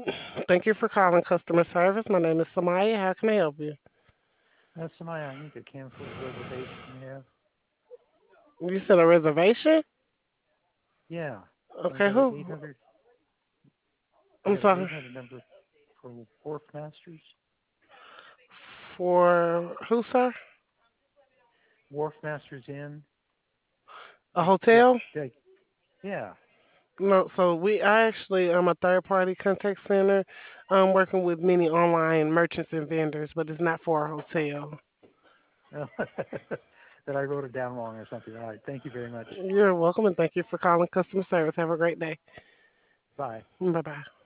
Thank you for calling customer service. My name is Samaya. How can I help you? That's somebody I need to cancel a reservation we have. You said a reservation? Yeah, I Okay, got an who? 800. I I'm got an sorry. 800 number for Wharf Masters. For who, sir? Wharf Masters Inn. A Yeah, hotel? yeah. No, so I actually am a third party contact center. I'm working with many online merchants and vendors, but it's not for a hotel. That I wrote it down wrong or something. All right. Thank you very much. You're welcome and thank you for calling customer service. Have a great day. Bye. Bye bye.